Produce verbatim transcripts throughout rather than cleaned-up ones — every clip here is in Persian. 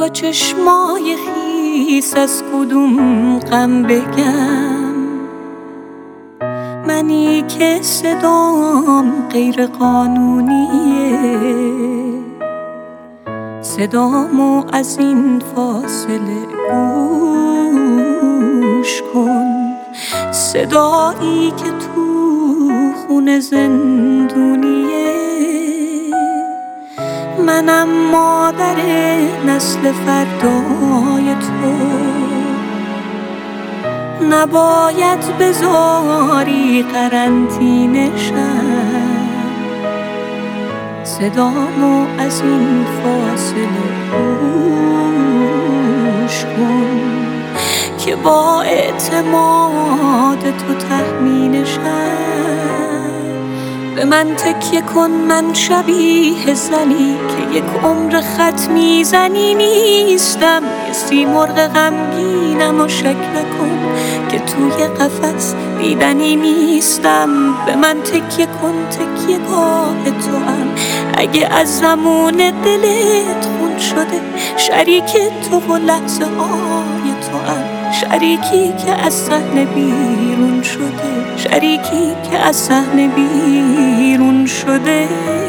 با چشمای خیس از کدوم غم بگم؟ منی که صدام غیر قانونیه، صدامو از این فاصله گوش کن. صدایی که تو خون زندونیه، منم مادر نسل فردای تو. نباید بذاری قرنطینه‌شم، صدامو از این فاصله گوش کن که با اعتماد تو تخمینشم. به من تکیه کن، من شبیه زنی که یک عمر خط میزنی نیستم. یه سیمرغ غمگینم و شک نکن که توی قفس دیدنی نیستم. به من تکیه کن، تکیه گاه تو هم اگه از زمون دلت خون شده. شریک تو و لحظه های تو هم، شریکی که از صحنه بیرون شده، شریکی که از صحنه بیرون شده.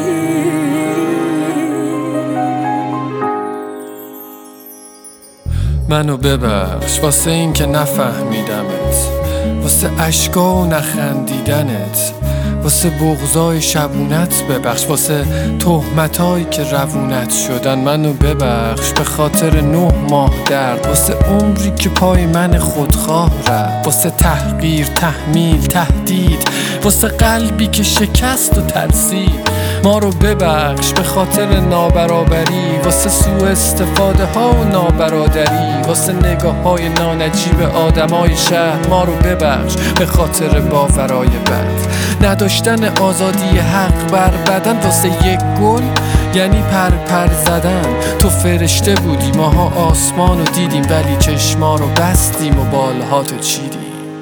منو ببخش واسه این که نفهمیدمت، واسه اشکا و نخندیدنت، واسه بغضای شبونت ببخش، واسه تهمتایی که روونت شدن. منو ببخش به خاطر نه ماه درد، واسه عمری که پای من خودخواه رفت، واسه تحقیر، تحمیل، تهدید، واسه قلبی که شکست و ترسید. ما رو ببخش به خاطر نابرابری، واسه سوء استفاده ها و نابرادری، واسه نگاه های نانجیب آدمای شهر. ما رو ببخش به خاطر باورای بد، نداشتن آزادی حق بر بدن. واسه یک گل یعنی پر پر زدن. تو فرشته بودی، ماها آسمان رو دیدیم، ولی چشما رو بستیم و بالهاتو چیدیم.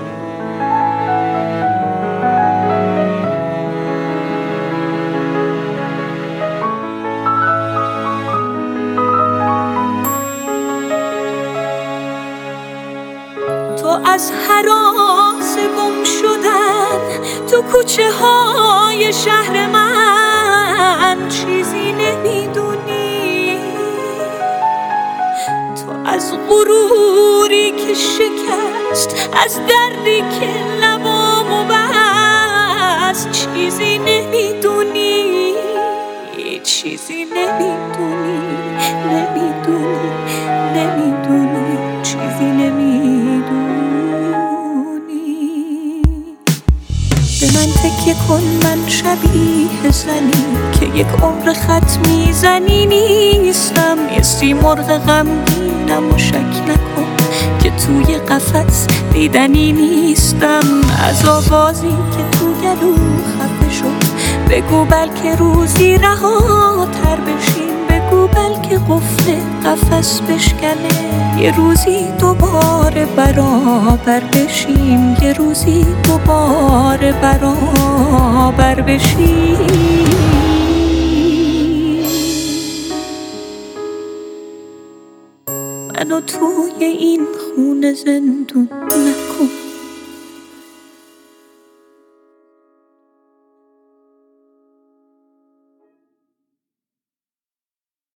تو از هراس گم شدن تو کوچه های شهر من چیزی نمیدونی. تو از غروری که شکست، از دردی که لبامو بست چیزی نمیدونی، چیزی نمیدونی، نمیدونی، نمیدونی، چیزی نمیدونی. به من تکیه کن، من شبیه زنی که یک عمر خط میزنی نیستم. یه سیمرغ غمگینم و شک نکن که توی قفس دیدنی نیستم. از آوازی که تو گلو خفه شد بگو بلکه روزی رهاتر بشیم. بگو بلکه قفل قفس بشکنه، یه روزی دوباره برابر بشیم، یه روزی دوباره برابر بشیم. منو توی این خونه زندون نکن.